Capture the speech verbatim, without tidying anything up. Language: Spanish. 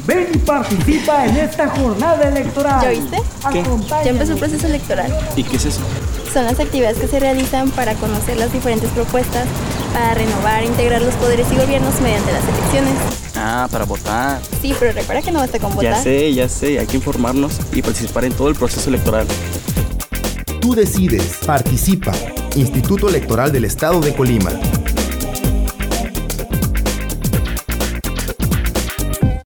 Ven y participa en esta jornada electoral. ¿Ya oíste? ¿Qué? Ya empezó el proceso electoral. ¿Y qué es eso? Son las actividades que se realizan para conocer las diferentes propuestas, para renovar e integrar los poderes y gobiernos mediante las elecciones. Ah, para votar. Sí, pero recuerda que no basta con votar. Ya sé, ya sé, hay que informarnos y participar en todo el proceso electoral. Tú decides, participa. Instituto Electoral del Estado de Colima.